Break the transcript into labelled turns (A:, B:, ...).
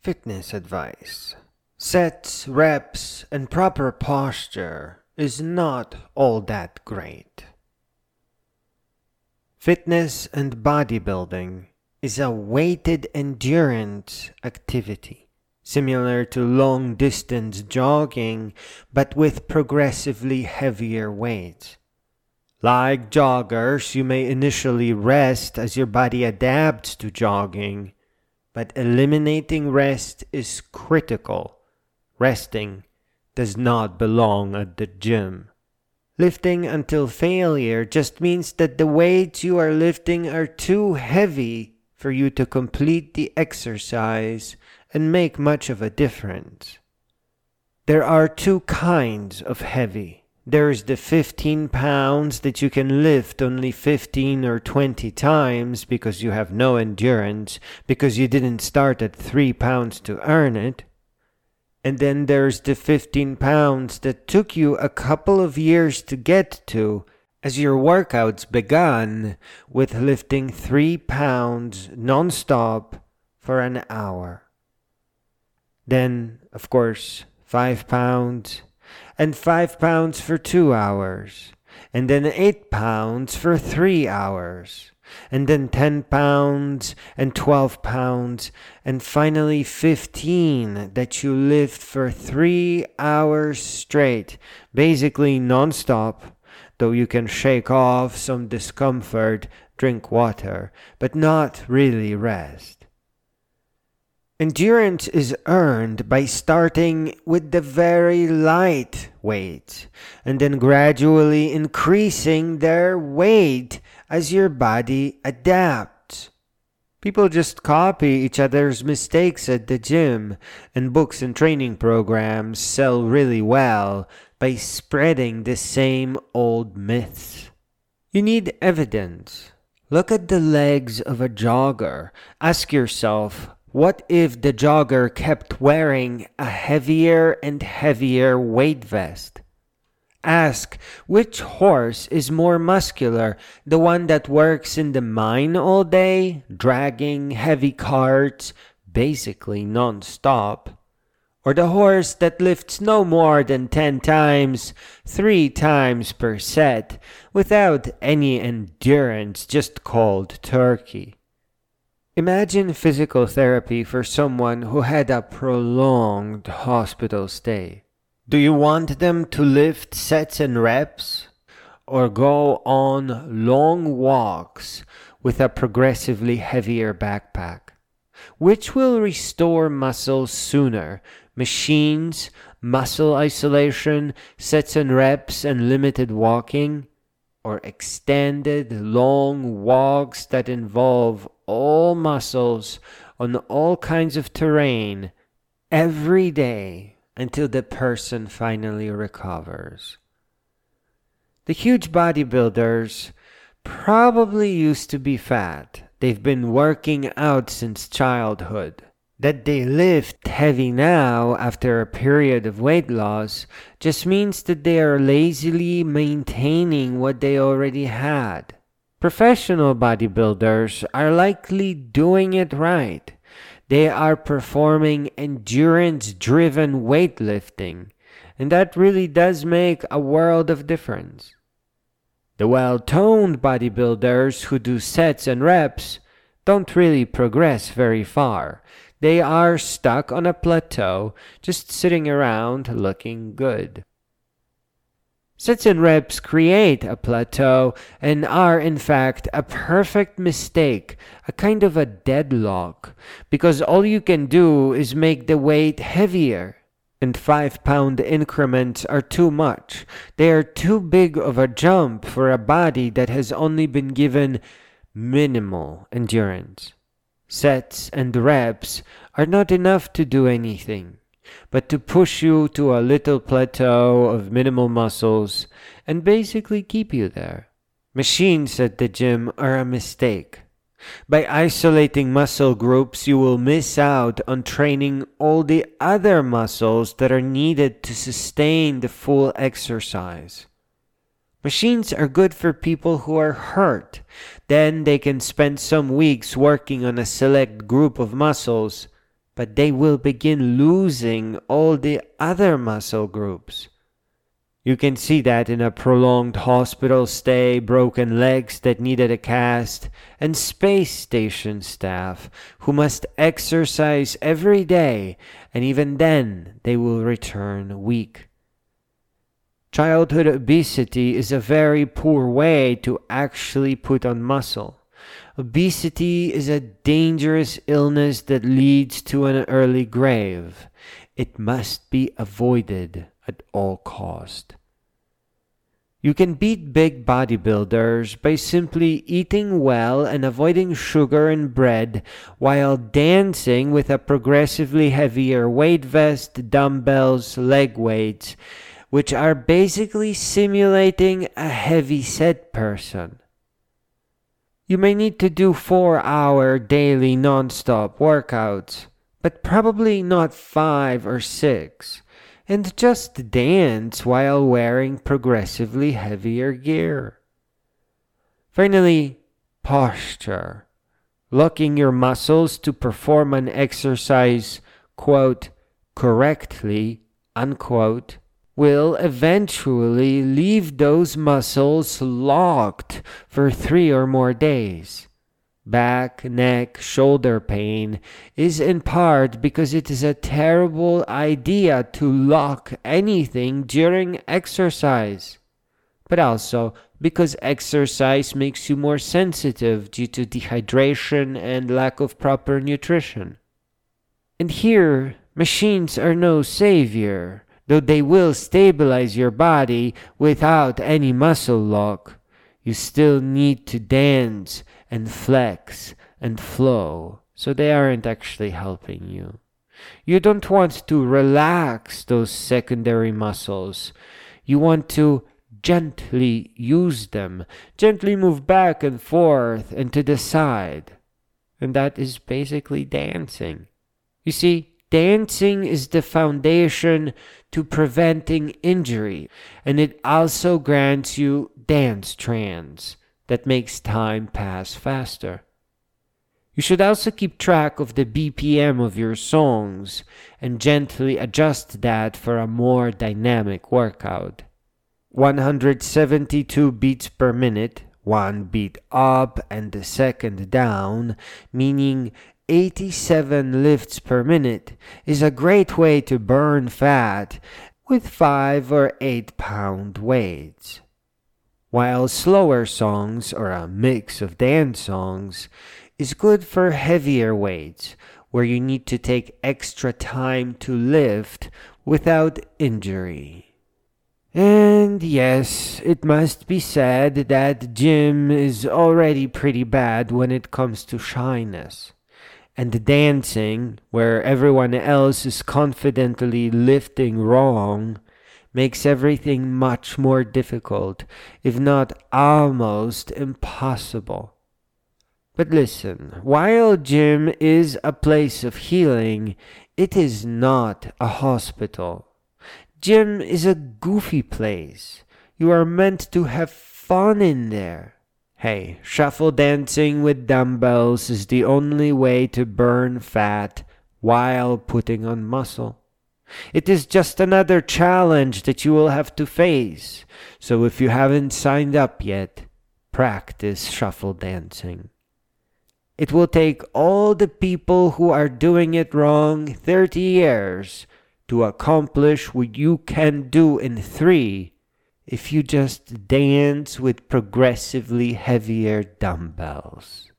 A: Fitness advice. Sets, reps, and proper posture is not all that great. Fitness and bodybuilding is a weighted endurance activity, similar to long-distance jogging, but with progressively heavier weights. Like joggers, you may initially rest as your body adapts to jogging, but eliminating rest is critical. Resting does not belong at the gym. Lifting until failure just means that the weights you are lifting are too heavy for you to complete the exercise and make much of a difference. There are two kinds of heavy. There is the 15 pounds that you can lift only 15 or 20 times because you have no endurance, because you didn't start at 3 pounds to earn it. And then there's the 15 pounds that took you a couple of years to get to, as your workouts began with lifting 3 pounds non-stop for an hour. Then, of course, 5 pounds, and 5 pounds for 2 hours, and then 8 pounds for 3 hours, and then 10 pounds and 12 pounds, and finally 15 that you lift for 3 hours straight, basically non-stop, though you can shake off some discomfort, drink water, but not really rest. Endurance is earned by starting with the very light weight and then gradually increasing their weight as your body adapts. People just copy each other's mistakes at the gym, and books and training programs sell really well by spreading the same old myths. You need evidence. Look at the legs of a jogger. Ask yourself, what if the jogger kept wearing a heavier and heavier weight vest? Ask, which horse is more muscular, the one that works in the mine all day, dragging heavy carts, basically non-stop, or the horse that lifts no more than 10 times, 3 times per set, without any endurance, just cold turkey? Imagine physical therapy for someone who had a prolonged hospital stay. Do you want them to lift sets and reps, or go on long walks with a progressively heavier backpack? Which will restore muscle sooner? Machines, muscle isolation, sets and reps, and limited walking? Or extended long walks that involve all muscles on all kinds of terrain every day until the person finally recovers? The huge bodybuilders probably used to be fat. They've been working out since childhood. That they lift heavy now after a period of weight loss just means that they are lazily maintaining what they already had. Professional bodybuilders are likely doing it right. They are performing endurance-driven weightlifting, and that really does make a world of difference. The well-toned bodybuilders who do sets and reps don't really progress very far. They are stuck on a plateau, just sitting around looking good. Sets and reps create a plateau and are in fact a perfect mistake, a kind of a deadlock, because all you can do is make the weight heavier. And 5-pound increments are too much. They are too big of a jump for a body that has only been given minimal endurance. Sets and reps are not enough to do anything, but to push you to a little plateau of minimal muscles and basically keep you there. Machines at the gym are a mistake. By isolating muscle groups, you will miss out on training all the other muscles that are needed to sustain the full exercise. Machines are good for people who are hurt. Then they can spend some weeks working on a select group of muscles but they will begin losing all the other muscle groups. You can see that in a prolonged hospital stay, broken legs that needed a cast, and space station staff who must exercise every day, and even then they will return weak. Childhood obesity is a very poor way to actually put on muscle. Obesity is a dangerous illness that leads to an early grave. It must be avoided at all cost. You can beat big bodybuilders by simply eating well and avoiding sugar and bread while dancing with a progressively heavier weight vest, dumbbells, leg weights, which are basically simulating a heavy-set person. You may need to do 4-hour daily non-stop workouts, but probably not 5 or 6, and just dance while wearing progressively heavier gear. Finally, posture. Locking your muscles to perform an exercise, quote, correctly, unquote, will eventually leave those muscles locked for 3 or more days. Back, neck, shoulder pain is in part because it is a terrible idea to lock anything during exercise, but also because exercise makes you more sensitive due to dehydration and lack of proper nutrition. And here, machines are no savior, though they will stabilize your body without any muscle lock. You still need to dance and flex and flow, so they aren't actually helping you. You don't want to relax those secondary muscles. You want to gently use them, gently move back and forth and to the side. And that is basically dancing. You see, dancing is the foundation to preventing injury, and it also grants you dance trance that makes time pass faster. You should also keep track of the BPM of your songs and gently adjust that for a more dynamic workout. 172 beats per minute, one beat up and the second down, meaning 87 lifts per minute, is a great way to burn fat with 5 or 8 pound weights. While slower songs, or a mix of dance songs, is good for heavier weights, where you need to take extra time to lift without injury. And yes, it must be said that gym is already pretty bad when it comes to shyness. And dancing, where everyone else is confidently lifting wrong, makes everything much more difficult, if not almost impossible. But listen, while gym is a place of healing, it is not a hospital. Gym is a goofy place. You are meant to have fun in there. Hey, shuffle dancing with dumbbells is the only way to burn fat while putting on muscle. It is just another challenge that you will have to face. So if you haven't signed up yet, practice shuffle dancing. It will take all the people who are doing it wrong 30 years to accomplish what you can do in 3 if you just dance with progressively heavier dumbbells.